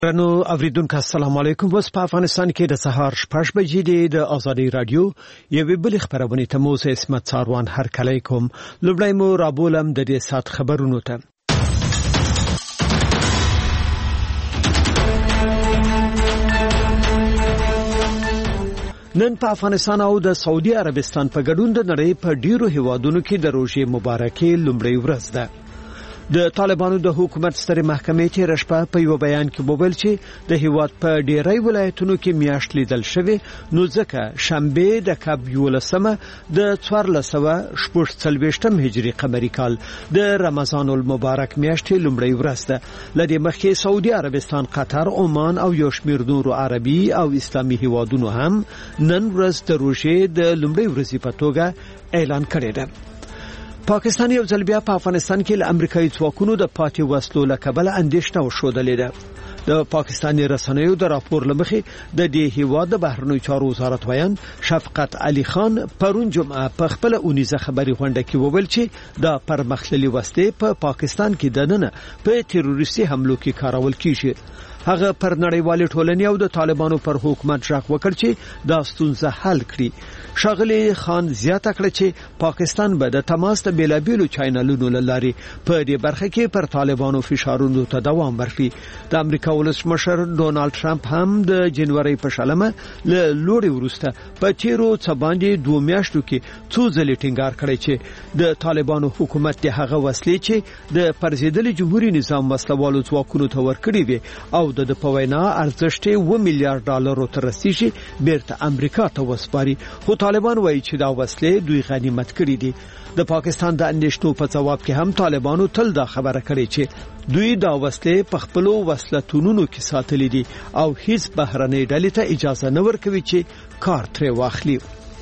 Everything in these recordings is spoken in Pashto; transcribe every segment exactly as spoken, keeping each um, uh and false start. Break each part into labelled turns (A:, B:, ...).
A: رنو اوریدونکو السلام علیکم. وس په افغانستان کې د سهار شپږ بجې دی د ازادي رادیو یوې بل خبرونه ته مو زه اسمت ساروان هر کله کوم لوبلای مو رابولم د دې سات خبرونو ته. نن په افغانستان او د سعودي عربستان په ګډون د نړۍ په ډیرو هیوادونو کې د روژې مبارکي لومړی ورځ ده. د طالبانو د حکومت سترې محکمې تېره شپه په یو بیان کې وویل چې د هیواد په ډیری ولایتونو کې میاشت لیدل شوې، نو ځکه شنبه د کب یولسمه د څوارلس سوه شپږ څلوېښتم هجري قمري کال د رمضان المبارک میاشتې لومړۍ ورځ ده. له دې مخکې سعودي عربستان، قطر، عمان او یو شمېر نورو عربي او اسلامي هیوادونو هم نن ورځ د روژې د لومړۍ ورځې په توګه اعلان کړی ده. پاکستان یو ځل بیا په افغانستان کې له امریکایي ځواکونو د پاتې وسلو له کبله اندېښنه وښودلې ده. د پاکستاني رسنیو د راپور لمخې د دې هیواد د بهرنیو چارو وزارت ویان شفقت علي خان پرون جمعه په خپل اونیزه خبري غونډه کې وویل چې د پرمختللي وسلې په پا پاکستان کې دننه په تروریستي حملو کې کارول کیږي. هغه پر نړیوال ټولنې او د طالبانو پر حکومت ژغ وکړ چې دا ستونزه حل کړي. شاغلی خان زیاته کړه چې پاکستان به د تماس د بیلابیلو چینلونو لاري په دې برخه کې پر طالبانو فشارونو ته دوام ورکړي. د امریکا ولسمشر ډونالد ټرمپ هم د جنوري په شلمه له لوړې وروسته په تیرو څه باندې دوه میاشتو کې څو ځلې ټینګار کړی چې د طالبانو حکومت د هغه وسلې چې د پرزیدلي جمهوریت نظام وسلوالو ځواکونو ته ورکړي وي او د په وینا ارزښت و میلیارډ ډالرو ته رسیدي بیرته امریکا ته وسپاري. خو طالبان وایي چې دا وسلې دوی غنیمت کړي دي. د پاکستان د اندېښنو په جواب کې هم طالبانو تل دا خبره کړې چې دوی دا وسلې په خپلو وسلتونونو کې ساتلې دي او هیڅ بهرنۍ ډلې ته اجازه نه ورکوي چې کار ترې واخلي.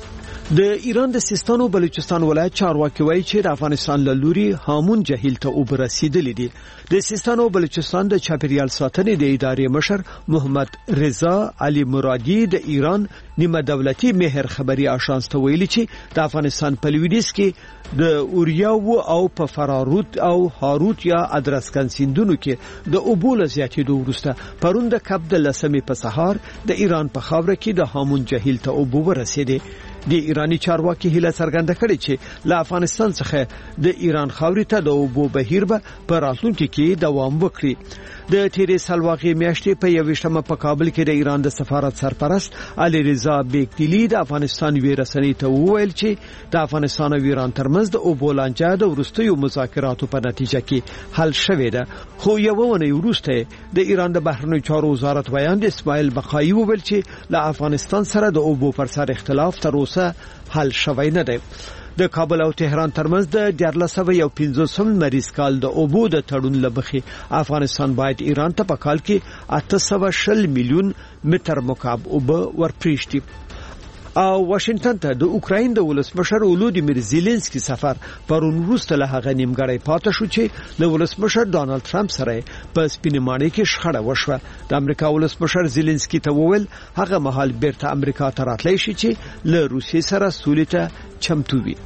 A: د ایران د سیستان او بلوچستان ولایت چارواکي وایي چې د افغانستان له لوري هامون جهیل ته اوبه رسیدلې دي. د سیستان او بلوچستان د چاپیریال ساتنې د ادارې مشر محمد رضا علي مرادي د ایران نیمه دولتي مهر خبري آژانس ته ویلي چې د افغانستان په لویدیځ کې د اوریاو او په فراروت او هاروت یا ادرسکن سیندونو کې د اوبو له زیاتېدو وروسته پرون د کب د لسمې په سهار د ایران په خاوره کې د هامون جهیل ته اوبه ورسېدې. د ایرانی چارواکي هیله څرګنده کړې چې له افغانستان څخه د ایران خاورې ته د اوبو بهیر به په راتلونکي کې دوام وکړي. د تیرې سلواغې میاشتې په یوویشتمه په کابل کې د ایران د سفارت سرپرست علي رضا بیگدیلی د افغانستان وی رسنۍ ته وویل چې د افغانستان او ایران ترمنځ د اوبو لانجه د وروستیو مذاکراتو په نتیجه کې حل شوې ده. خو یو ونې وروسته د ایران د بهرنیو چارو وزارت ویان د اسماعیل بقایي وویل چې له افغانستان سره د اوبو پر سر اختلاف تر اوسه حل شوی نه دی. د کابل او تهران ترمنځ د دیارلس سوه یو پنځوسم مریض کال د اوبو د تړون لبخي افغانستان باید ایران ته په کال کې اته سوه شل میلیون متر مکعب اوبه ورپریږدي. او واشنگټن ته د اوکراین د ولسمشر ولودیمیر زيلنسکي سفر پرون وروسته له هغه نیمګړی پاتې شو چې د ولسمشر ډونالد ټرمپ سره په سپینمانه کې شخړه وشوه. د امریکا ولسمشر زيلنسکي ته وویل هغه مهال بیرته امریکا ته راتلی شي چې له روسیې سره سولې ته چمتو وي.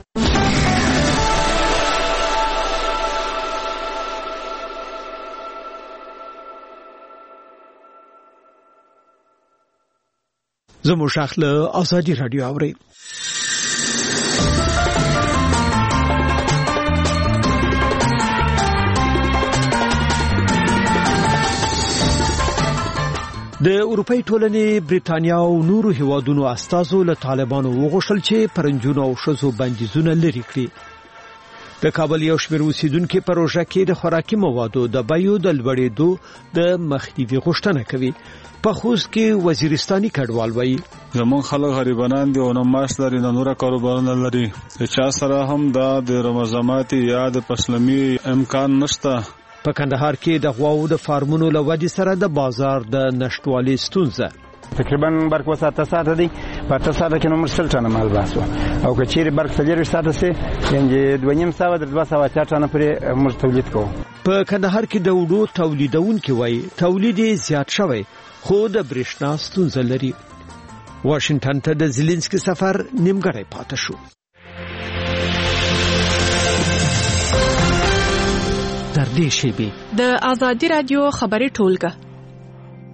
A: زمو شاخله ازادي رادیو اوري. د اروپای ټولنې بریتانیا او نورو هیوادونو استازو له طالبانو وغوښتل چې پرنجونو او شذو بندیزونه لري کړي. د کابل یو شمېر اوسیدونکو پروژه کې د خوراکي موادو د بیو د لوړېدو د مخنیوي غوښتنه کوي. په خوست کې وزیرستاني کډوال وایي
B: زمون خلک غریبانان دي او نه معاش لري نه نور کاروبارونه لري. چا سره هم دا د رمضاناتي یا د پسلمي امکان نشته.
A: په کندهار کې د غواو د فارمونو له ودی سره د بازار د نشټوالي ستونزه
C: تقریبا برق وساته ساته دي په تاسو سره کې نو مرسل ټانه مال باسو او که چیرې برق تلیر ساته سي یعنی دوه نیم ساعت د دوه ساعت ټانه پرې موږ تولید کوو.
A: په کندهار کې د وډو تولیدونکو وایي تولید زیات شوی خو د برېښنا ستونزه لري. واشنگټن ته د زيلنسکي سفر نیمګړی پاتې شو.
D: تر دې شی به د ازادي رادیو خبري ټولګه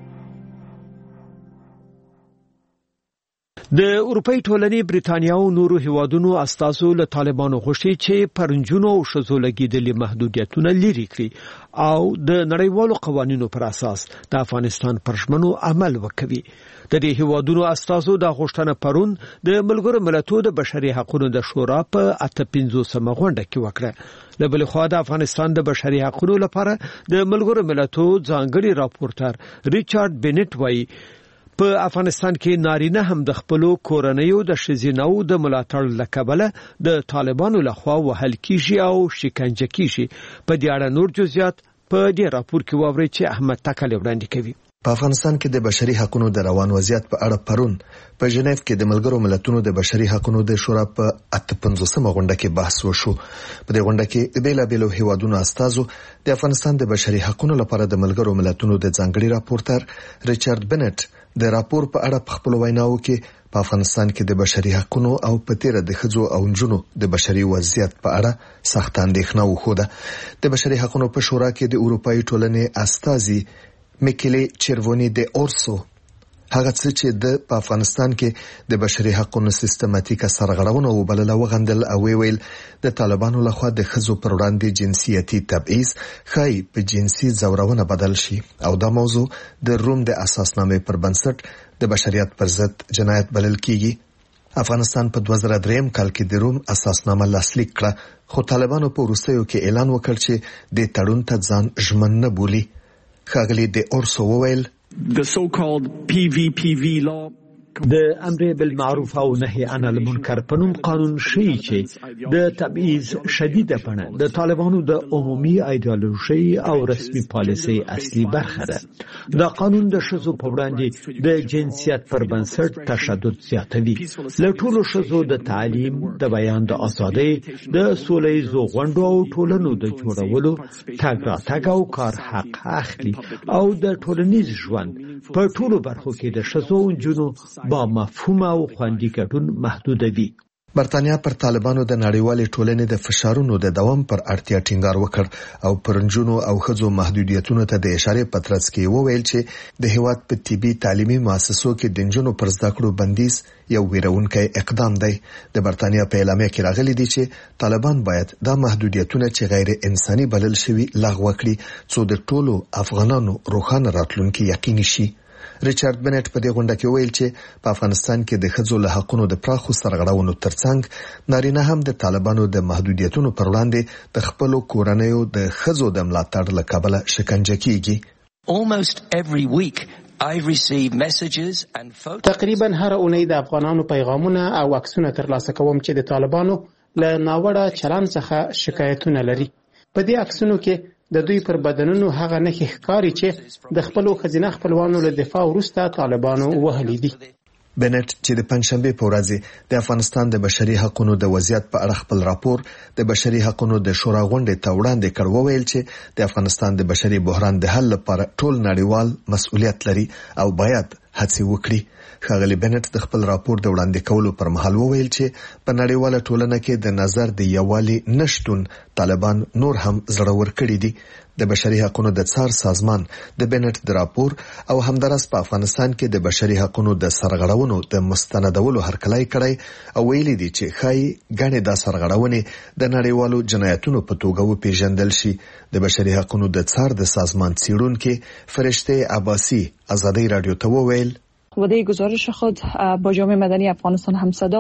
A: د اروپای ټولنې بریتانیا او نورو هیوادونو استازو له طالبانو غوښتي چې پرنجونو او ښځو لګیدلي محدودیتونه لرې کړي او د نړیوالو قوانینو پر اساس د افغانستان پر ژمنو عمل وکړي. د دې هیوادونو استازو د غوښتنه پرون د ملګرو ملتونو د بشري حقوقو د شورا په اته پنځوسمه غونډه کې وکړه. له بل خوا د افغانستان د بشري حقوقو لپاره د ملګرو ملتونو ځانګړي راپورټر ریچارډ بینټ وایي په افغانستان کې نارینه هم د خپل کورنیو د شزینو د ملاتړ لکبله د طالبانو لخوا وهل کیږي او شکنجه کیږي. په دې اړه نور جزئیات په دې راپور کې واوري چې احمد تکل وړاندې کوي.
D: په افغانستان کې د بشري حقوقو د روان وضعیت په اړه پرون په ژنیف کې د ملګرو ملتونو د بشري حقوقو د شورا په اته پنځوسمه غونډه کې بحث وشو. په دې غونډه کې د بیلابیلو هیوادونو استازو د افغانستان د بشري حقوقو لپاره د ملګرو ملتونو د ځانګړي راپورټر ریچارډ بینټ د راپور په اړه په خپل ویناو کې په افغانستان کې د بشري حقوقو او په تیر د ښځو او نجونو د بشري وضعیت په اړه سخت اندېښنه وښوده. د بشري حقوقو په شورا کې د اروپאי ټولنې استازي میکیلی چیرونی د اورسو هغه څه چې د افغانستان کې د بشري حقوقو سیستماتیکه سرغړونه وبلله وغندل او ویل د طالبانو لخوا د ښځو پر وړاندې جنسیتي تبعیض خای په جنسي ځورونه بدل شي او دا موضوع د روم د اساسنامې پر بنسټ د بشریت پر ضد جنایت بلل کیږي. افغانستان په دوه زره درې کال کې د روم اساسنامه لاسلیک کړه، خو طالبانو په وروستیو کې اعلان وکړ چې د تړون ته ځان ژمن نه بولي. ښاغلي د اورسو وویل
E: The so-called P V P V law
A: د امر بالمعروف او نهي عن المنکر په نوم قانون شي چې د تبعیض شدیده بڼه د طالبانو د عمومي ایدئولوژي او رسمي پالیسي اصلي برخه ده. دا قانون د ښځو په وړاندې د جنسیت پر بنسټ تشدد زیاتوي. له ټولو ښځو د تعلیم، د بیان د ازادۍ، د سولې ییزو غونډو او ټولنو د جوړولو تګ راتګ او کار حق اخلي او د ټولنیز ژوند په ټولو برخو کې د ښځو او نجونو با مفهوم او خوندي ګډون محدودوي.
D: برتانیا پر طالبانو د نړیوالې ټولنې د فشارونو د دوام پر اړتیا ټینګار وکړ او پرنجونو او ښځو محدودیتونو ته د اشارې په ترڅ کې وویل چې د هیواد په طبي تعلیمي مؤسسو کې د نجونو پر زده کړو بندیز یو ویرونکی اقدام دی. د برتانیا په اعلامیه کې راغلي دي چې طالبان باید دا محدودیتونه چې غیر انساني بلل شوي لغوه کړي څو د ټولو افغانانو روښانه راتلونکي یقیني شي. ریچارډ بینټ په دې غونډه کې ویل چې په افغانستان کې د ښځو له حقوقو د پراخو سرغړونو ترڅنګ نارینه هم د طالبانو د محدودیتونو پر وړاندې د خپل کورنیو د ښځو د ملاتړ له کبله شکنجه کیږي.
F: Almost every week I receive messages and photos.
G: تقریبا هر اونۍ د افغانانو پیغامونه او عکسونه ترلاسه کوم چې د طالبانو له ناوړه چلند څخه شکایتونه لري. په دې عکسونو کې د دوی پر بدنونو هغه نښې ښکاري چې د خپلو ښځینه خپلوانو له دفاع وروسته طالبانو وهلي دي.
D: بینټ چې د پنځشنبه په ورځ د افغانستان د بشري حقوقو د وضعیت په اړه خپل راپور د بشري حقوقو د شورا غونډې ته وړاندې کړ وویل چې د افغانستان د بشري بحران د حل لپاره ټول نړیوال مسؤلیت لري او باید هڅه وکړي. ښاغلي بینټ د خپل راپور د وړاندې کولو پر مهال وویل چې په نړیواله ټولنه کې د نظر د یووالي نشټون طالبان نور هم زړور کړي دي. د بشري حقوقو د څار سازمان د بینټ د راپور او همدارس په افغانستان کې د بشري حقوقو د سرغړونو د مستندولو هرکلی کړی او ویلي دي چې خای غنې د سرغړونې د نړیوالو جنایتونو په توګه وپیژندل شي. د بشري حقوقو د څار د سازمان څیړونکو فرشته عباسی ازادي رادیو ته وویل
H: وده گزارش خود با جامعه مدنی افغانستان همصدا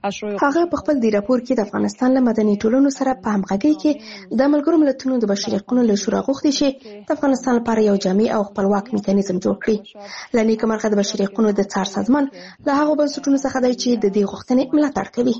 I: هغه په خپل دی راپور کې د افغانستان له مدني ټولنو سره په همغږۍ کې د ملګرو ملتونو د بشري حقوقو له شورا غوښتي چې د افغانستان لپاره یو جامع او خپلواک میکانیزم جوړ کړي. لنی کومرغه د بشري حقوقو د څار سازمان له هغو بنسټونو څخه دی چې د دې غوښتنې ملاتړ کوي.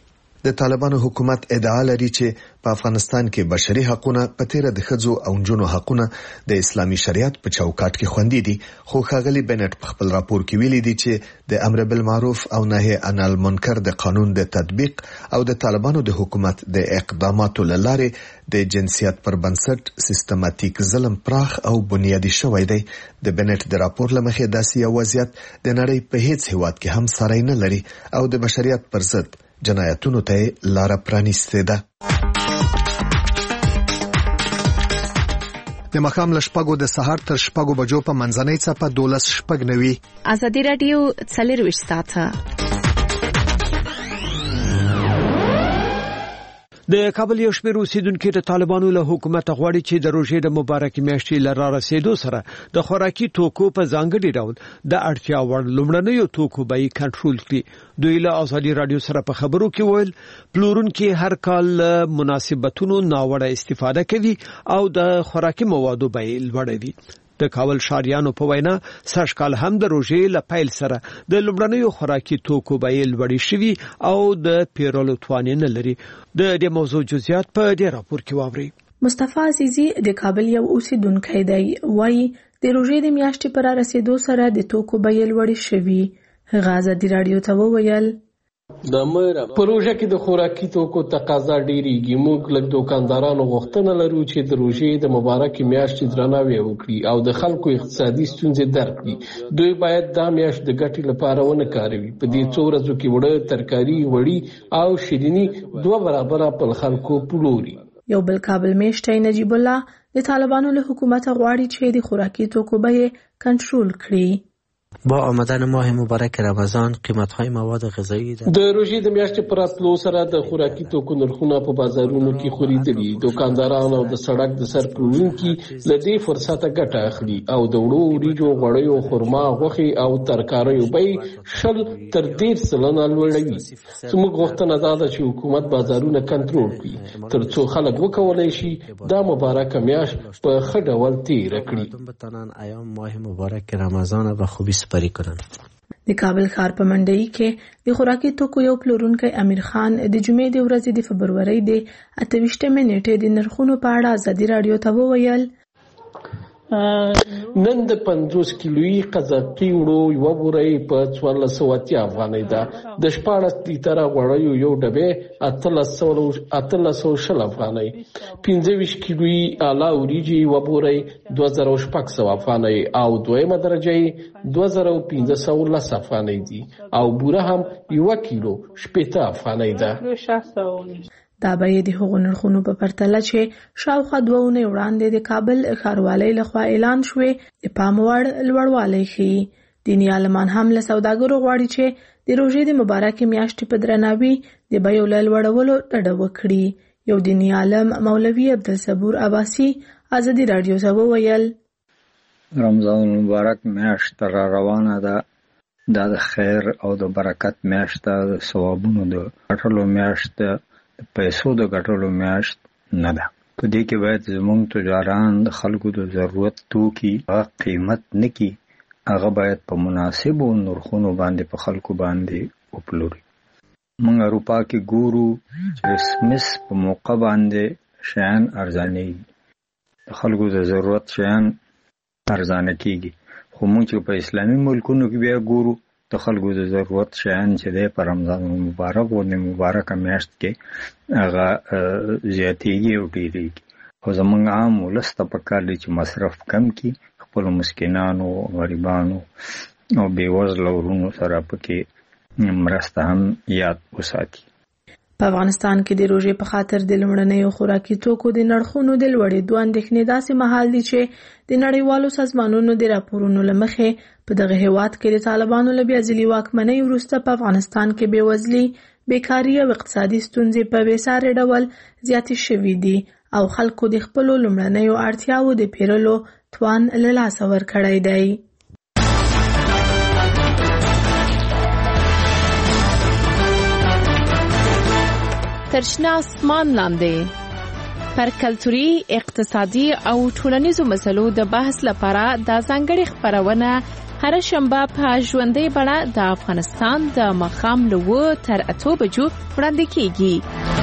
D: د طالبانو حکومت ادعا لري چې په افغانستان کې بشري حقوقونه په تیر د ښځو او نجونو حقوقونه د اسلامي شریعت په چوکاټ کې خوندي دي. خو ښاغلي بینټ په خپل راپور کې ویلي دي چې د امر بالمعروف او نهي عن المنکر د قانون د تطبیق او د طالبانو د حکومت د اقداماتو لاره د جنسیت پر بنسټ سیستماتیک ظلم پراخ او بنیادی شوی دی. د بینټ د راپور لمخې داسې یو وضعیت د نړۍ په هیڅ هیواد کې هم ساری نه لري او د بشریت پر ضد جنایتونو ته لار پرانیستې ده. د مخام لشپګو د سهار تر شپګو بجو په منځنۍ څپه دولس شپږ نوي
J: ازادي رادیو څلور وشتاته
A: د کابل یو شمېر اوسیدونکو د طالبانو له حکومت غواړي چې د روژې د مبارکي میاشتې له رارسېدو سره د خوراکي توکو په ځانګړي ډول د اړتیا وړ لومړنیو توکو بیې کنټرول کړي. دوی له ازادي رادیو سره په خبرو کې ویل پلورونکي هر کال مناسبتونو ناوړه استفاده کوي او د خوراکي موادو بیې لوړوي. د کابل شاریانو په وینا سږکال هم د روژې له پیل سره د لومړنیو خوراکي توکو بیې لوړې شوي او د پیرلو توان نه لري. د دې موضوع جزئیات په دې راپور کې واورئ.
J: مصطفی عزیزی د کابل یو اوسیدونکی دی، وایي د روژې د میاشتې پر رسیدو سره د توکو بیې لوړې شوي. هغه ازادي رادیو ته وویل
K: د مېره پروژه کې د خوراکي توکو تقاضا ډېریږي. موږ لږ دوکاندارانو غوښتنه لرو چې د روژې د مبارکي میاشتې درناوی وکړي او د خلکو اقتصادي ستونزې درک کړي. دوی باید دا میاشت د ګټې لپاره ونه کاروي. په دې څو ورځو کې وړه، ترکاري، وړي او شیریني دوه برابره په خلکو پلوري.
J: یو بل کابل میشته نجیب الله د طالبانو له حکومت غواړي چې د خوراکي توکو بیې کنټرول کړي.
L: با آمدن ماه مبارک رمضان قیمت‌های مواد غذایی
K: د روژې د میاشتې پر راتلو سره د خوراکي توکو نرخونه په بازارونو کې خوریدلي. دوکانداران او د سړک د سر پلورونکي له دې فرصته ګټه اخلي او د وړو وریجو، غوړیو، خرما، غوښې او ترکاریو بیې شل تر ډېر سلنه لوړوي. زموږ غوښتنه دا ده چې حکومت بازارونه کنټرول کړي تر څو خلک وکولای شي دا مبارکه میاشت په ښه ډول تېره کړي.
L: ایام ماه مبارک رمضان به خوبی سپری کنن.
J: د کابل ښار په منډي کې د خوراکي توکو یو پلورونکی امیر خان د جمعې د ورځې د فبرورۍ د اته ویشتمې نیټې د نرخونو په اړه ازادي رادیو ته وویل
K: نن د پنځوس کیلویي قزاقي وړو یوه بورۍ په څوارلس سوه اتیا افغانۍ ده. د شپاړس لیتره غوړیو یو ډبې اتلس سوه شل افغانۍ. پنځه ویشت کیلویي اعلی وریجې یوه بورۍ دوه زره شپږ سوه افغانۍ او دویمه درجه یې دوه زره پنځه سوه لس افغانۍ دي او بوره هم یوه کیلو شپېته افغانۍ ده.
J: دا بیې د هغو نرخونو په پرتله چې شاوخوا دوه اونۍ وړاندې د کابل ښاروالۍ لخوا اعلان شوې د پام وړ لوړوالی ښیي. دیني عالمان هم له سوداګرو غواړي چې د روژې د مبارکې میاشتې په درناوي د بیو له لوړولو ډډه وکړي. یو دیني عالم مولوي عبدالصبور عباسي ازادي رادیو ته وویل
M: رمضان المبارک میاشت را روانه ده. دا د خیر او د برکت میاشت ده، د ثوابونو د ګټلو میاشت ده، د پیسو د ګټلو میاشت نه ده. په دې کې باید زموږ تجاران د خلکو د ضرورت توکي هغه قیمت نه کړي، هغه باید په مناسبو نرخونو باندې په خلکو باندې وپلوري. موږ اروپا کې ګورو چې کرسمس په موقع باندې شیان ارزانېږي، د خلکو د ضرورت شیان ارزانه کېږي. خو موږ چې په اسلامي ملکونو کې بیا ګورو د خلکو د ضرورت شیان چې دی په رمضان مبارک او د مبارکه میاشت کې هغه زیاتېږي او ډېرېږي. او زموږ عام ولس ته پکار دی چې مصرف کم کړي، خپلو مسکینانو، غریبانو او بېوزله ورونو سره پکې مرسته هم یاد وساتي.
J: په افغانستان کې د روژې په خاطر د لومړنیو خوراکي توکو د نرخونو د لوړېدو اندېښنې داسې مهال دي چې د نړیوالو سازمانونو د راپورونو له مخې په دغه هېواد کې د طالبانو له بیا ځلي واکمنۍ وروسته په افغانستان کې بېوزلي، بیکاري او اقتصادي ستونزې په بېساري ډول زیاتې شوي دي او خلکو د خپلو لومړنیو اړتیاوو د پیرلو توان له لاسه ورکړی دی.
N: تر شنه اسمان لاندې پر کلتوري، اقتصادي او ټولنیزو مسلو د بحث لپاره دا ځانګړې خپرونه هر شنبه په ژوندۍ بڼه د افغانستان د ماښام له اوه تر اتو بجو وړاندې کیږي.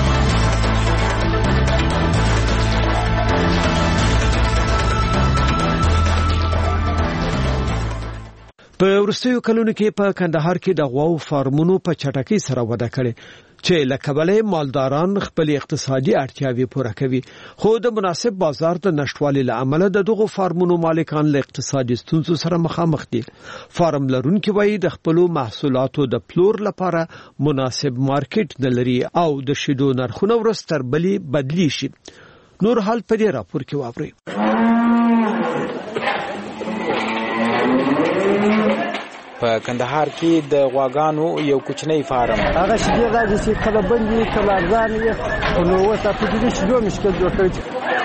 A: په وروستیو کلونو کې په کندهار کې د غواو فارمونو په چټکۍ سره وده کړې چې له کبله مالداران خپل اقتصادي اړتیاوې پوره کوي. خو د مناسب بازار د نشټوالي له امله د دغو فارمونو مالکان له اقتصادي ستونزو سره مخامخ دي. فارم لرونکي وایي د خپلو محصولاتو د پلور لپاره مناسب مارکیټ نه لري او د شیدو نرخونه ورځ تر بلې بدلی شي. نور حال په دې راپور کې واورئ.
O: په کندهار کې د غواګانو یو کوچنی فارم
P: هغه شیدې دا چې کله بندي کله ارزان وي نو اوس په دې شیدو مشکل جوړ کړی.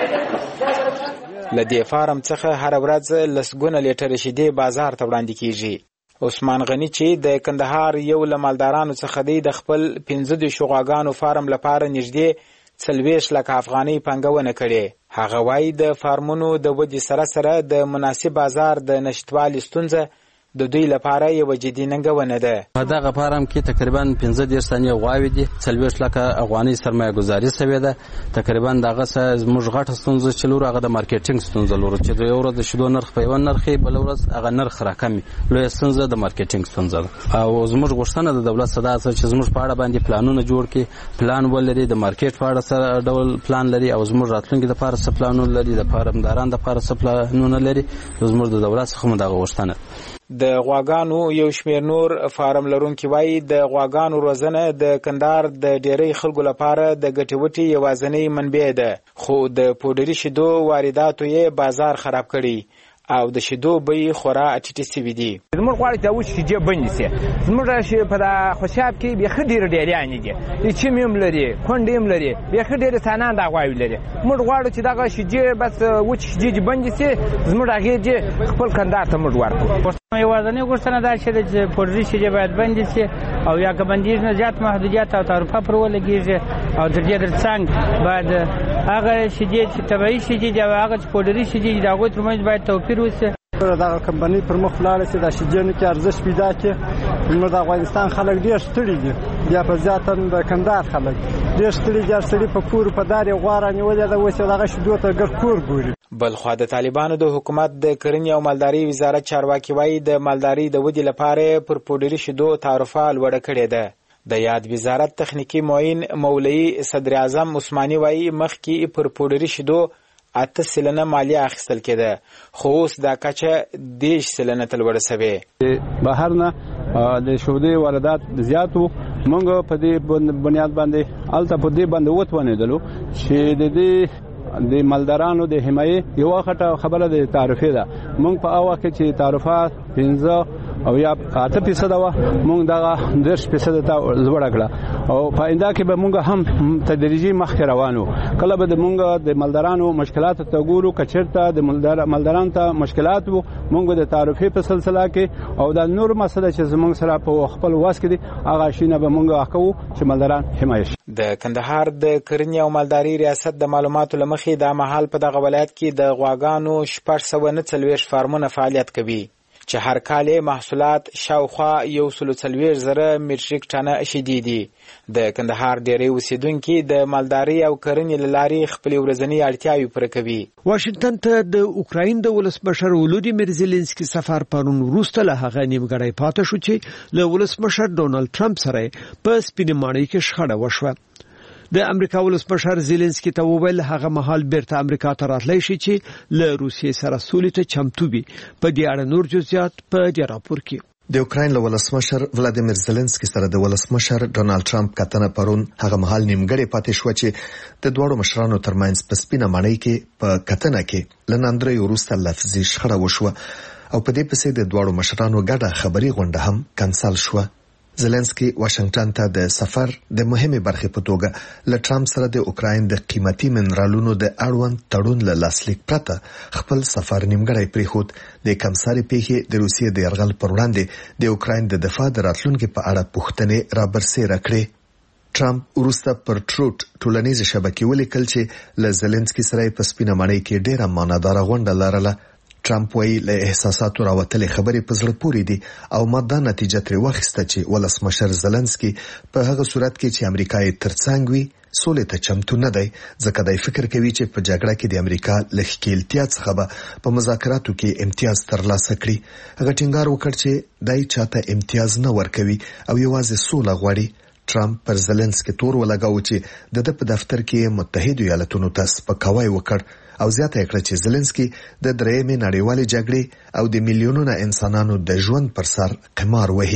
O: له دې فارم څخه هر ورځ لسګونه لیټر شیدې بازار ته وړاندې کیږي. عثمان غنی چې د کندهار یو له مالدارانو څخه دی د خپل پنځه د غواګانو فارم لپاره نږدې څلوېښت لکه افغانۍ پانګونه کړې. هغه وایي د فارمونو د ودې سره سره د مناسب بازار د نشټوالي ستونزه د دوی لپاره یو جدي ننګونه ده.
Q: په دغه فارم کې تقریبا پنځه دېرش تنې غواوې دي، څلوېښت لکه افغانۍ سرمایه گذاري شوې ده. تقریبا دغه څه زموږ غټه ستونزه چې لرو هغه د مارکیټینګ ستونزه لرو چې د یو ورځ د شیدو نرخ په یوه نرخ وي، بله ورځ هغه نرخ راکم وي. لویه ستونزه د مارکیټینګ ستونزه ده او زموږ غوښتنه د دولت څخه دا چې زموږ په اړه باندې پلانونه جوړ کړي، پلان ولري، د مارکیټ په اړه سره ډول پلان لري او زموږ راتلونکي لپاره څه پلانونه لري، د فارمدارانو لپاره څه پلانونه لري. زموږ د دولت څخه مو دغه غوښتنه.
O: د غواګانو یو شمېر نور فارم لرونکي وایي د غواګانو روزنه د کندهار د ډېری خلکو لپاره د ګټې وټې یوازینۍ منبع ده، خو د پوډري شیدو وارداتو یې بازار خراب کړي او د شیدو بیې خورا ټیټې سوي دي.
R: زموږ غواړي چې اوس شیدې بندې شي. زموږ په خوشاب کې بیخي ډېرې ډېریانې دي، چیم هم لري، کونډې هم لري، بیخي ډېرې ثانان دا غواوې لري. موږ غواړو چې دغه شیدې بس وچې شیدې چې بندې شي، زموږ هغې دې خپل کندهار ته موږ ورکړو.
S: یوازینۍ غوښتنه دا چې د پوډري شیدې باید بندې شي او یا که بندېږي نه زیات محدودیت او تعرفه پر ولګېږي او تر دې تر څنګ باید هغه شیدې چې طبیعي شیدې دي او هغه چې پوډري شیدې دي د هغوی ترمنځ باید توپیر وشي.
P: دغه کمپنۍ پر مخ ولاړه چې د شیدې کې ارزښت پیدا کړي. نو د افغانستان خلک ډېر ستړي دي، بیا په زیاته د کندهار خلک ډېر ستړي دي. سړي په کور په دار یې غوا رانیولې ده، اوس یې دغه شیدو ته ګر کور ګوري.
O: بلخوا د طالبانو د حکومت د کرنې او مالدارۍ وزارت چارواکي وایي د مالدارۍ د ودې لپاره پر پوډري شیدو تعرفه لوړه کړې ده. د یاد وزارت تخنیکی معین مولوي صدر اعظم عثماني وایي مخکې پر پوډري شیدو اته سلنه مالیه اخیستل کېده، خو اوس دا کچه دېرش سلنه ته لوړه سوې.
T: بهر نه د شیدو واردات زیات وو. موږ په دې بنیاد باندې هلته په دې باندې وتوانېدلو چې د دې د مالدارانو د حمایې یو خټه خبره د تعرفې ده. موږ په هغه وخت کې تعرفه پنځه او یا اته فیصد وه، موږ دغه دېرش فیصد ته لوړه کړه او په آینده کې به موږ هم تدریجي مخکې روان وو. کله به د موږ د مالدارانو مشکلاتو ته ګورو، که چېرته د مالدارانو ته مشکلات وو، موږ د تعرفې په سلسله کې او د نور مسله چې زموږ سره په خپل واس کې دي هغه شیونه به موږ کوو چې مالداران حمایه شي.
O: د کندهار د کرنې او مالدارۍ ریاست د معلوماتو له مخې دا مهال په دغه ولایت کې د غواګانو شپږ سوه نه څلوېښت فارمونه فعالیت کوي چې هر کال محصولات شاوخوا یو سلو څلوېښت زره میټریک ټنه شیدې دي. د کندهار ډېری اوسیدونکي د مالدارۍ او کرنې له لارې خپلې ورځنۍ اړتیاوې پوره کوي.
A: واشنګټن ته د اوکراین د ولسمشر ولودیمیر زيلنسکي سفر پرون وروسته له هغه نیمګړی پاتې شو چې له ولسمشر ډونالد ټرمپ سره په سپینې ماڼۍ کې شخړه وشوه. د امریکا ولسمشر زيلنسکي ته وویل هغه مهال بیرته امریکا ته راتلی شي چې له روسیې سره سولې ته چمتو وي. په دې اړه نور جزئیات په دې راپور کې.
D: د اوکراین له ولسمشر ولادیمیر زيلنسکي سره د ولسمشر ډونالد ټرمپ کتنه پرون هغه مهال نیمګړی پاتې شو چې د دوړو مشرانو ترمنځ په سپینه ماڼۍ کې په کتنه کې لناندرې وروسته لفظي شخړه وشوه او په دې پسې د دوړو مشرانو ګډه خبري غونډه هم کانسل شوه. زيلنسکي واشنګټن ته د سفر د مهمه برخې په توګه له ټرمپ سره د اوکراین د قیمتي منرالونو د اړوند تړون له لاسلیک پرته خپل سفر نیمګړی پریښود. د کمساري پیښې د روسیې د یرغل پر وړاندې د اوکراین د دفاع د راتلونکو په اړه پوښتنې رابرسېره کړې. ټرمپ وروسته پر ټروټ ټولنیز شبکې ولیکل چې له زيلنسکي سره په سپینه ماڼۍ کې ډېره معناداره غونډه لرله. ټرمپ وایي له احساساتو راوتلې خبرې په زړه پورې دي او ماده نتیجه ترې واخیسته چې ولسمشر زيلنسکي په هغه صورت کې چې امریکا یې ترڅنګ وي سولې ته چمتو نه دی، ځکه دی فکر کوي چې په جګړه کې د امریکا له ښکېلتیا څخه به په مذاکراتو کې امتیاز ترلاسه کړي. هغه ټینګار وکړ چې دی چاته امتیاز نه ورکوي او یوازې سوله غواړي. ټرمپ پر زيلنسکي تور ولګاوه چې د د په دفتر کې متحده ایالاتونو ته سپکاوی وکړ او زیاته کړه چې زيلنسکي د درېیمې نړیوالې جګړې او د میلیونونو انسانانو د ژوند پر سر قمار وهي.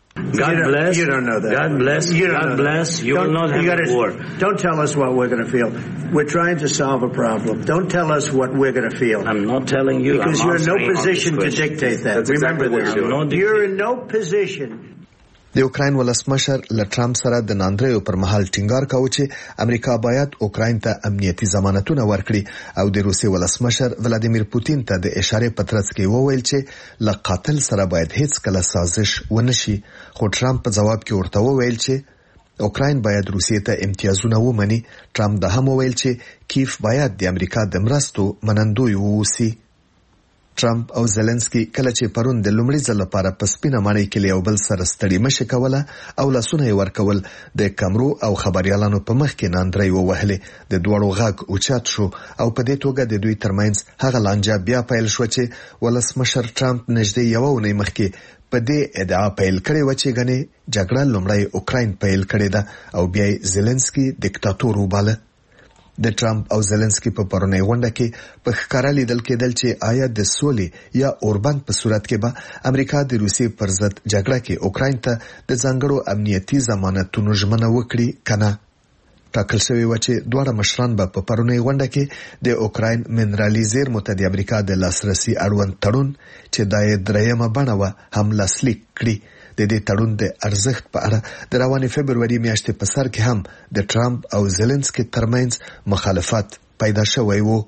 U: God bless. You don't know that. God bless. You God bless. You will not have gotta, a war. Don't tell us what we're going to feel. We're trying to solve a problem. Don't tell us what we're going to feel. I'm not telling you. Because I'm you're in no position to dictate that. That's Remember exactly this. You're in no position.
D: د اوکراین ولسمشر له ټرمپ سره د ناندریو پر مهال ټینګار کاوه چې امریکا باید اوکراین ته امنیتي ضمانتونه ورکړي او د روسي ولسمشر ولادیمیر پوتین ته د اشارې په ترڅ کې وویل چې له قاتل سره باید هیڅ کله سازش ونشي. خو ټرمپ په جواب کې ورته وویل چې اوکراین باید روسیې ته امتیازونه ومني. ټرمپ د هم وویل چې کیف باید د امریکا د مرستو منندوی ووسی. ټرمپ او زيلنسکي کله چې پرون د لومړي ځل لپاره په سپینه ماڼۍ کې یو بل سره ستړي مشه کوله او لاسونه یې ورکول د کمرو او خبريالانو په مخ کې ناندري ووهلې. د دوړو غاګ اوچات شو او په دې توګه د دوی ترمنځ هغه لانجه بیا پیل شو چې ولسمشر ټرمپ نږدې یو ونې مخکې په دې ادعا پیل کړې و چې غني جګړه لومړی اوکراین پیل کړې ده او بیا زيلنسکي دیکتاتور وباله. د ټرمپ او زيلنسکي په پرونی غونډه کې په ښکارا لیدل کېدل چې آیا د سولې یا اوربند په صورت کې به امریکا د روسي پر ضد جګړه کې اوکراین ته د ځانګړو امنیتي ضمانتونو ژمنه وکړي کنه. ټاکل شوی و چې دواړه مشران به په پرونی غونډه کې د اوکراین منرالي زیرمو ته د امریکا د لاسرسي اړوند تړون چې د درېیمه بڼه و هم لاسلیک کړي. د دې تړون د ارزښت په اړه د روانې فبروري میاشتې په سر کې هم د ټرمپ او زيلنسکي ترمنځ مخالفت پیدا شوی و.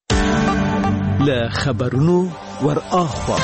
A: له خبرونو ور اخوا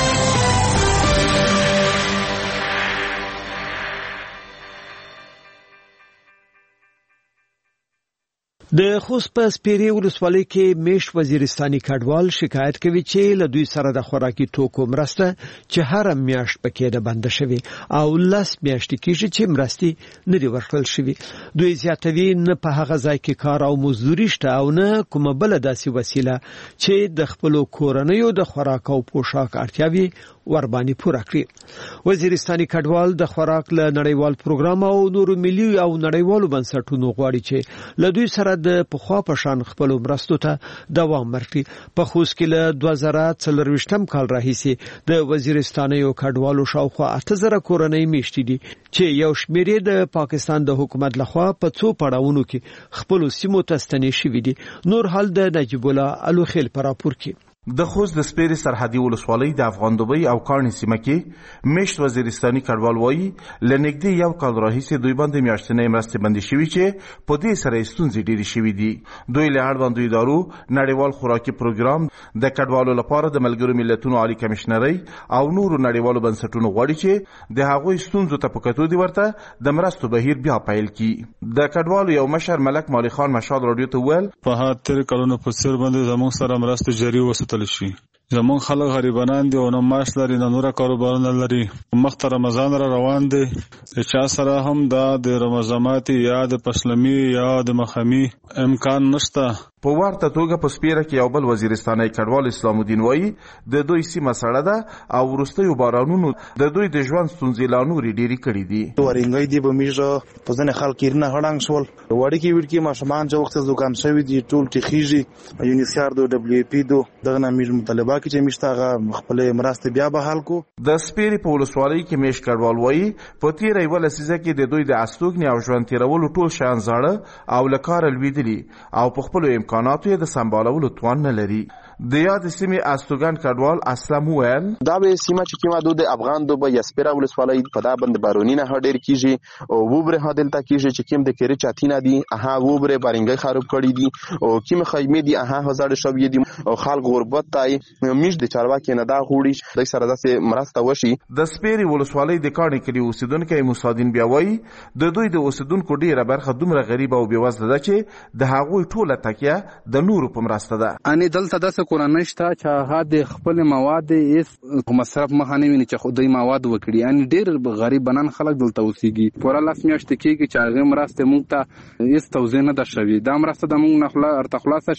A: د خوست په سپیري ولسوالۍ کې میش وزیرستاني کډوال شکایت کوي چې له دوی سره د خوراکي توکو مرسته چې هر میاشت پکې ده بند شوی او لاس میاشتې کېږي چې مرستي نه دی ورکړل شوی. دوی زیاتوي نه په هغه ځای کې کار او مزدوري شته او نه کومه بل داسې وسیله چې د خپل کورنیو د خوراک او پوشاک اړتیاوي وربانی پوره کړي. وزیرستاني کډوال د خوراک له نړیوال پروګرام او نورو ملي او نړیوالو بنسټونو غواړي چې له دوی سره د پخوا په شان خپل مرستو ته دوام ورکړي. په خوست کې له دوه زره څلرويشتم کال راهیسې د وزیرستاني کډوالو شاوخوا اته زره کورنۍ میشتي دي چې یو شمېر د پاکستان د حکومت لخوا په څو پړاوونو کې خپل سیمو ته ستنې شوي دي. نور حال د نجیب الله الوخیل پر راپور کې.
V: د خوست د سپیري سرحدي ولسوالۍ د افغان دوبۍ او کاڼي سیمه کې میشت وزیرستاني کډوال وایي لنګدي یو کال راهیسې دوی باندې میاشتنۍ مرستې بندي شوي چې په دې سره ستونزې ډېرې شوي دي. دوی له اړوندو ادارو نړیوال خوراکي پروګرام د کډوالو لپاره د ملګرو ملتونو عالی کمشنرۍ او نورو نړیوالو بنسټونو غواړي چې د هغوی ستونزو ته په کتو دي ورته د مرستو بهیر بیا پیل کړي. د کډوالو یو مشر ملک مالی خان مشال رادیو ته وویل
B: په هغه تیر کلونو په څیر باندې زموږ سره مرستې جاري وساتل شي. زمون خلک غریبانان دي او نو معاش لري نه نور کاروبارونه لري. مخته رمضان را روان دي چې چا سره هم دا د رمضاناتي یا د پسلمي یا د مخامي امکان نشته.
V: په ورته توګه په سپیره کې یو بل وزیرستاني کډوال اسلام الدین وایي د دوی سیمه سړه ده او وروستیو بارانونو د دوی د ژوند ستونزې لا نورې ډېرې کړې دي.
W: ورنګي دی به میږه په ځنه خلک یې نه هړنګ شول وړي کې وړ کې ماشومان چې وخت دکان شوی دي ټول ټیخیږي یونیسیار دو دبليو پی دو دغه نامې مطالبه کې چې مشتاغه خپل مرسته بیا به حل کو.
V: د سپیري په ولسوالۍ کې میش کډوال وایي په تیر یو لسیزه کې د دوی د استوګنې او ژوند تیرولو ټول شان زاړه او لکار لویدلی او په خپل امکاناتو یې د سمبالولو توان نه لري. د یاد سیمې استوګن کډوال اسلام وویل
X: دا به سیمه چې کیما د افغان دوبه یا سپیره ولسوالۍ په دا بند بارونی نه هډیر کیږي او وبره هدل تا کیږي چې کیم د کری چاتینا دي اها وبره بارنګي خراب کړی دي او کیم خیمه دي اها هزار شوی دي او خلک غربت تای میش د چارواکي نه دا غوړي د سره داسې مرسته وشي.
V: د سپیري ولسوالۍ د کاڼي کلی اوسیدونکو مسادین بیا وایي د دوی د اوسیدونکو ډیره برخه دومره غریب او بیوزله ده چې د هغوی ټوله تکیه د نورو په مرسته ده.
Y: ان دلته د کورنۍ شته چې هغه د خپل مواد یې مصرف مخانه ویني چې خدای مواد وکړي. ان ډیر غریب بنان خلک دلته اوسېږي. پورا لاس میاشت کېږي چې هغه مرسته مونږ ته هیڅ توزیع نه ده شوی. دا مرسته د مونږ نه خلا ارته خلاصه شي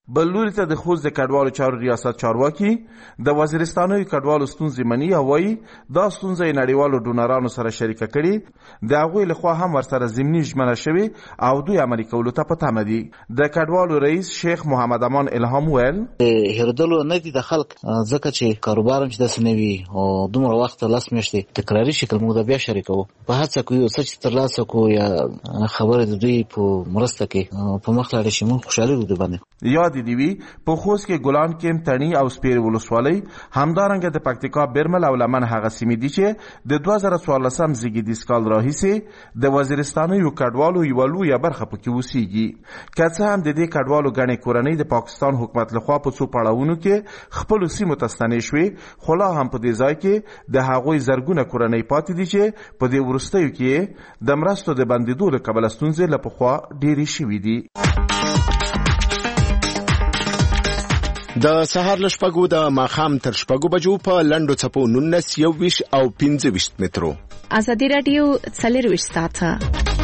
V: بل لوري ته د خوست د کډوالو چارو ریاست چارواکي د وزیرستانوي کډوالو ستونزې مني او وایي دا ستونزه یې نړیوالو ډونرانو سره شریکه کړي د هغوی لخوا هم ورسره ضمني ژمنه شوې او دوی عملي کولو ته په تمه دي. د کډوالو رئیس شیخ محمد امان الهام ویل
C: هیردلو نه دي د خلک ځکه چې کاروبار هم چې داسې نه وي او دومره وخت لاس میاشتې تکراري شکل موږ د بیا شریکو په هڅه کوو څه چې ترلاسه کوو یا خبرې د دوی په مرسته کې په مخ لاړې شي موږ خوشحالي وکړو باندې.
V: یاد دی وی په خوست کې ګلان کېم تڼي او سپیر ولسوالۍ همدارنګه د پکتیکا برمل او لمن هغه سیمې دي چې د دوه زره څوارلسم زیږدیز کال راهیسې د وزیرستانوي کډوالو یوه لویه برخه پکې اوسېږي. که څه هم د دې کډوالو ګڼې کورنۍ د پاکستان حکومت لخوا په څو پړاوونو کې خپلو سیمو ته ستنې شوې خو لا هم په دې ځای کې د هغوی زرګونه کورنۍ پاتې دي چې په دې وروستیو کې د مرستو د بندېدو له کبله ستونزې له پخوا ډېرې شوي دي.
E: د سهار له شپږو د ماښام تر شپږو بجو په لنډو څپو نولس یوویشت او پنځه ویشت مترو.
N: ازادي راډیو څلرویشت ساعته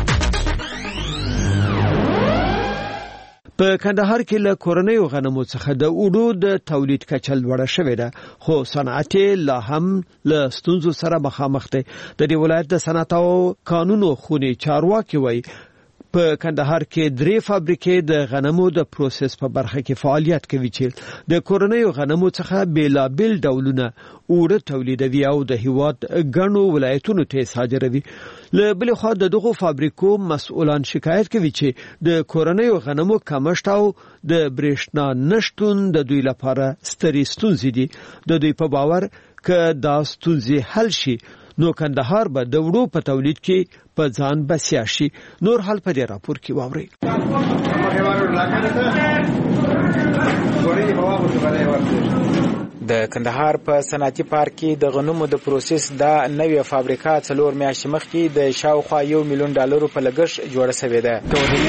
A: په کندهار کې له کورنیو غنمو څخه د اوړو د تولید کچه لوړه شوې ده خو صنعت لا هم له ستونزو سره مخامخ دی. د دې ولایت د صنعت او قانونو خونې چارواکي وایي په کندهار کې درې فابریکې د غنمو د پروسس په برخه کې فعالیت کوي چې د کورنیو غنمو څخه بیلابیل ډولونه اوړه تولیدوي او د هیواد ګڼو ولایتونو ته صادروي. له بل خوا د دغو فابریکو مسؤلان شکایت کوي چې د کورنیو غنمو کمښت او د برېښنا نشتون د دوی لپاره سترې ستونزې دي. د دوی په باور که دا ستونزې حل شي نو کندهار به د وړو په تولید کې په ځان بسیا شي. نور حال په دې راپور کې واورئ.
O: د کندهار په صنعتي پارک کې د غنمو د پروسس د نوې فابریکه څلور میاشتې مخکې د شاوخوا یو میلیون ډالرو په لګښت جوړه شوې ده.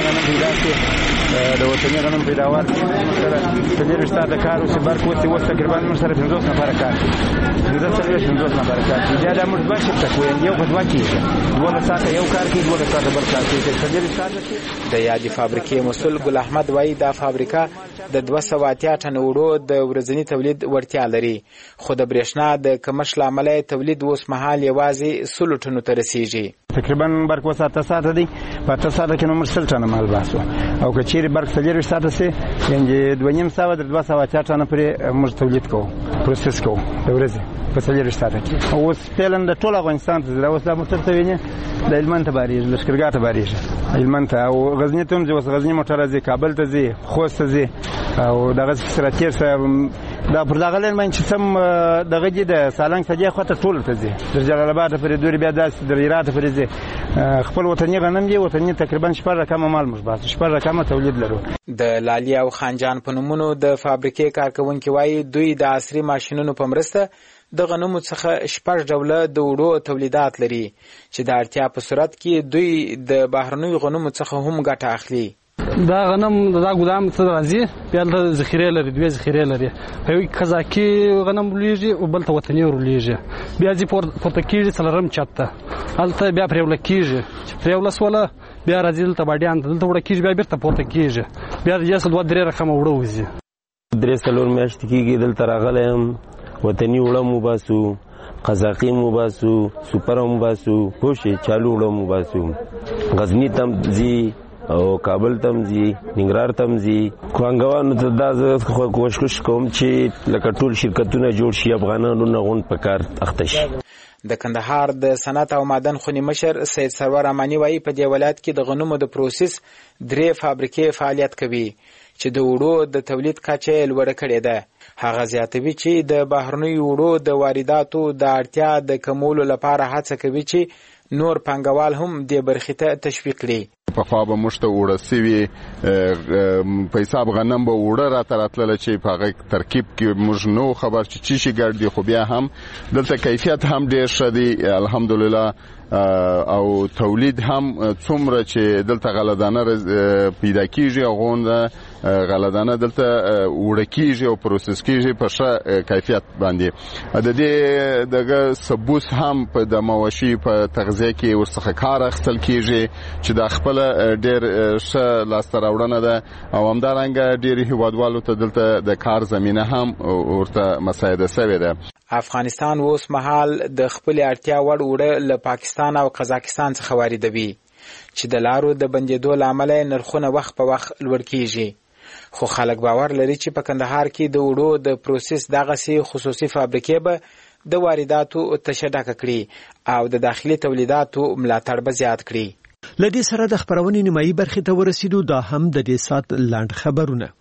S: د وطني غنم پیداوار سره په ډېر شته د کار اوسې برق اوسې اوس تقریبا موږ سره پنځوس نفره کار پنځه څلوېښت پنځوس نفره کار کوي. بیا دا موږ دوه شفته کوو یو په دوه کېږي دولس ساعته یو کار کوي دولس ساعته بل کار کوي. په ډېر ساعته
O: د یادې فابریکې مسؤل ګل احمد وایي دا فابریکه د دوه سوه اتیا ټنه اوړو د ورځني تولید وړتیا لري خو د برېښنا د کمښت له امله تولید اوس مهال یوازې سلو ټنو ته رسیږي.
S: تقریبا برق اوس اته ساعته دی په اته ساعته کې نو موږ سل ټنه مال باسو او که چیرې برق څلېرویشت ساعته سي یعنې دوه نیم سوه تر دوه سوه اتیا ټنه پورې موږ تولید کوو پروسس کوو د ورځې په څلېرویشت ساعته کې. اوس فعلا د ټول افغانستان ته ځي اوس دا موټر ته وینې د هلمند ته بارېږي لښکرګاه ته بارېږي هلمند ته او غزني ته هم ځي اوس غزني موټره ځي کابل ته ځي خوست ته ځي او دغسې سره تېر شه دا پر دغه لین باندې چې سم دغه دي د سالنګ ته دی خواته ټول ته ځي تر جلال آباد پورې دوري بیا داسې در هرات پورې ځي. خپل وطني غنم دی وطني تقریبا شپږ رقمه مال موږ باسو شپږ رقمه تولید لرو.
O: د لالي او خانجان په نومونو د فابریکې کارکونکي وایي دوی د عصري ماشینونو په مرسته د غنمو څخه شپږ ډوله د وړو تولیدات لري چې د اړتیا په صورت کې دوی د بهرنیو غنمو څخه هم ګټه اخلي.
F: دا غنم دا ګدام څه راځي بیا د ذخیره لري دوی ذخیره لري په یو قزاقي غنم ولېږي او بل ته وطني ولېږي بیا ځي پورته کېږي څلورم چت ته هلته بیا پرېوله کېږي چې پرېوله سوله بیا راځي دلته باډیان ته دلته وړه کېږي بیا بیرته پورته کېږي بیا د یې دوه درې رقمه وړه وځي.
G: درې څلور میاشتې کېږي دلته راغلی یم وطني وړه مو باسو قزاقي مو باسو سوپر مو باسو پوه شې چالو وړه مو باسو غزني ته ځي او کابل تم زی ننګرهار تم زی کوانګوانو ته دا زه کوشش کوم چې لکه ټول شرکتونه جوړ شي افغانانو نه غون په کار اخته شي.
O: د کندهار د صنعت او معدن خونې مشر سید سرور امانی وایي په دې ولایت کې د غنمو د پروسس درې فابریکې فعالیت کوي چې د وړو د تولید کچه لوړه کړې ده. هغه زیاتوي چې د بهرنیو وړو د وارداتو د اړتیا د کمولو لپاره هڅه کوي چې نور پانګوال هم دې برخې ته تشویق کړي.
H: پخوا به موږ ته اوړه سوي په حساب غنم به اوړه راته راتلله چې په هغه ترکیب کې موږ نو خبر چې څه شي ګډ دي خو بیا هم دلته کیفیت هم ډېر ښه دی الحمدلله او تولید هم څومره چې دلته غله دانه پیدا کېږي هغومره غلدانه دلته وړه کیږي او پروسس کیږي په ښه کیفیت باندې. د دې دغه ثبوت هم په د مواشي په تغذیه کې ورڅخه کار اخیستل کیږي چې د خپل ډېر ښه لاسته راوړنه ده او همدارنګه ډېری هیوادوالو ته دلته د کار زمینه هم ورته مساعده شوې ده.
O: افغانستان اوس مهال د خپل اړتیا وړ وړه له پاکستان او قزاقستان څخه واردوي چې د لارو د بندیدو له امله نرخونه وخت په وخت لوړ کیږي. خو خلک باور لري چې په کندهار کې د وړو د پروسس دغسې خصوصي فابریکې به د وارداتو تشه ډکه کړي او د داخلي تولیداتو ملاتړ به زیات کړي.
A: لدې سره د خبرونې نیمایي برخې ته ورسېدو. دا هم د دې سات لاند خبرونه.